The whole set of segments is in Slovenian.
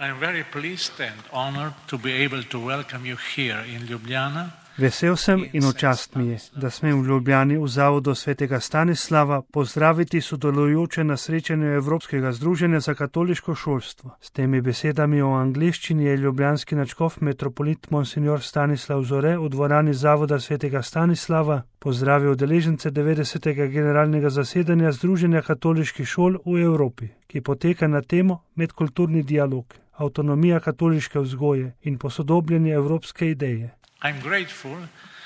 I'm very pleased and honored to be able to welcome you here in Ljubljana. Vesel sem in v čast mi je, da smem v Ljubljani v Zavodu svetega Stanislava pozdraviti sodelujoče na srečanju Evropskega združenja za katoliško šolstvo. S temi besedami v angleščini je ljubljanski nadškof metropolit Monsignor Stanislav Zore v dvorani Zavoda svetega Stanislava pozdravil udeležence 90. generalnega zasedanja Združenja katoliških šol v Evropi, ki poteka na temo medkulturni dialog, avtonomija katoliške vzgoje in posodobljanje evropske ideje. I'm grateful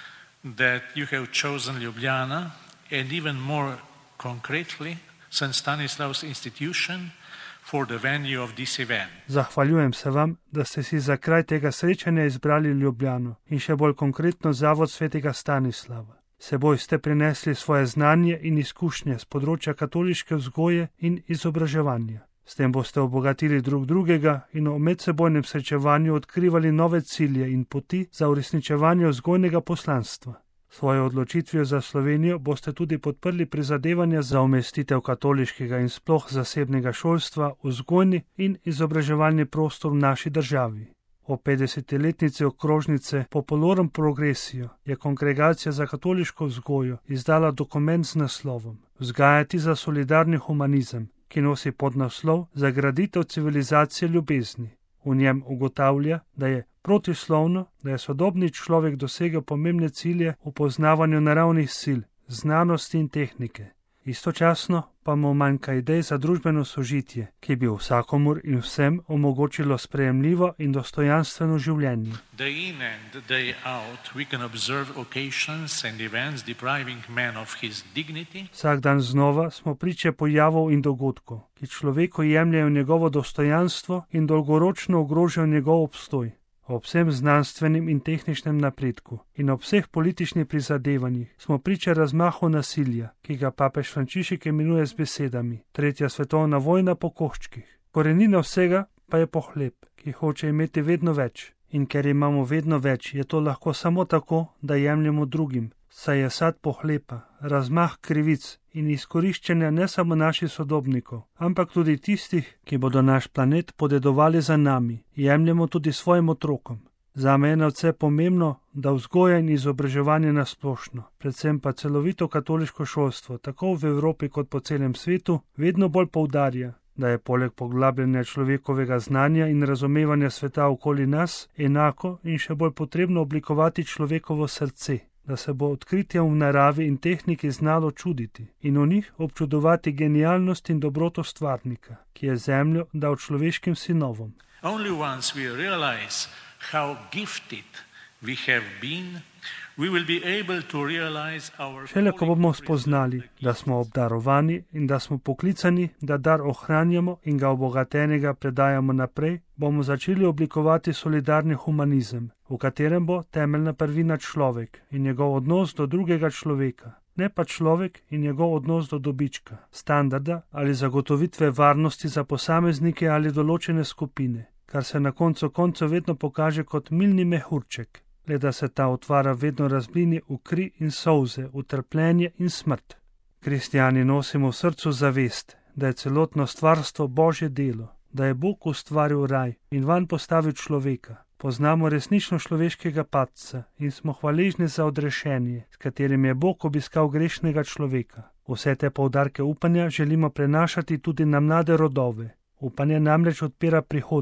that you have chosen Ljubljana and even more concretely St. Stanislav's institution for the venue of this event. Zahvaljujem se vam, da ste si za kraj tega srečanja izbrali Ljubljano in še bolj konkretno Zavod svetega Stanislava. Seboj ste prinesli svoje znanje in izkušnje z področja katoliške vzgoje in izobraževanja. S tem boste obogatili drug drugega in v medsebojnem srečevanju odkrivali nove cilje in poti za uresničevanje vzgojnega poslanstva. Svojo odločitvijo za Slovenijo boste tudi podprli prizadevanja za umestitev katoliškega in sploh zasebnega šolstva v vzgojni in izobraževalni prostor v naši državi. O 50-letnici okrožnice Populorum Progressio je Kongregacija za katoliško vzgojo izdala dokument z naslovom Vzgajati za solidarni humanizem, ki nosi podnaslov za graditev civilizacije ljubezni. V njem ugotavlja, da je protislovno, da je sodobni človek dosegel pomembne cilje v poznavanju naravnih sil, znanosti in tehnike. Istočasno pa mu manjka idej za družbeno sožitje, ki bi vsakomur in vsem omogočilo sprejemljivo in dostojanstveno življenje. Day in and day out we can observe occasions and events depriving man of his dignity. Vsak dan znova smo priče pojavov in dogodkov, ki človeku jemljajo njegovo dostojanstvo in dolgoročno ogrožajo njegov obstoj. Ob vsem znanstvenem in tehničnem napredku in ob vseh političnih prizadevanjih smo priče razmahu nasilja, ki ga papež Frančišek imenuje z besedami: Tretja svetovna vojna po koščkih. Korenina vsega pa je pohlep, ki hoče imeti vedno več. In ker imamo vedno več, je to lahko samo tako, da jemljemo drugim, saj je sad pohlepa, razmah krivic in izkoriščanja ne samo naših sodobnikov, ampak tudi tistih, ki bodo naš planet podedovali za nami, jemljemo tudi svojim otrokom. Zame je nadvse pomembno, da vzgoja in izobraževanje nasplošno, predvsem pa celovito katoliško šolstvo, tako v Evropi kot po celem svetu, vedno bolj poudarja, da je poleg poglabljanja človekovega znanja in razumevanja sveta okoli nas enako in še bolj potrebno oblikovati človekovo srce, da se bo odkritjem v naravi in tehniki znalo čuditi in v njih občudovati genialnost in dobroto stvarnika, ki je zemljo dal človeškim sinovom. Only once we realize how gifted we have been, we will be able to realize our... Šele ko bomo spoznali, da smo obdarovani in da smo poklicani, da dar ohranjamo in ga obogatenega predajamo naprej, bomo začeli oblikovati solidarni humanizem, v katerem bo temeljna prvina človek in njegov odnos do drugega človeka, ne pa človek in njegov odnos do dobička, standarda ali zagotovitve varnosti za posameznike ali določene skupine, kar se na koncu koncev vedno pokaže kot milni mehurček, le da se ta otvara vedno razblini v kri in solze, v trpljenje in smrt. Kristjani nosimo v srcu zavest, da je celotno stvarstvo Božje delo, da je Bog ustvaril raj in vanj postavil človeka. Poznamo resnično človeškega padca in smo hvaležni za odrešenje, s katerim je Bog obiskal grešnega človeka. Vse te poudarke upanja želimo prenašati tudi na mlade rodove. Upanje namreč odpira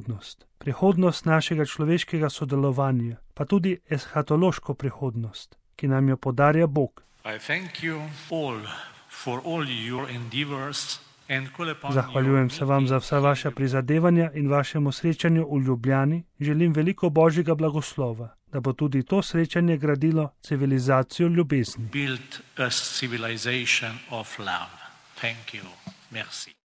prihodnost našega človeškega sodelovanja, pa tudi eshatološko prihodnost, ki nam jo podarja Bog. Zahvaljujem se vam za vsa vaša prizadevanja in vašemu srečanju v Ljubljani. Želim veliko Božjega blagoslova, da bo tudi to srečanje gradilo civilizacijo ljubezni. Build a civilization of love. Thank you. Merci.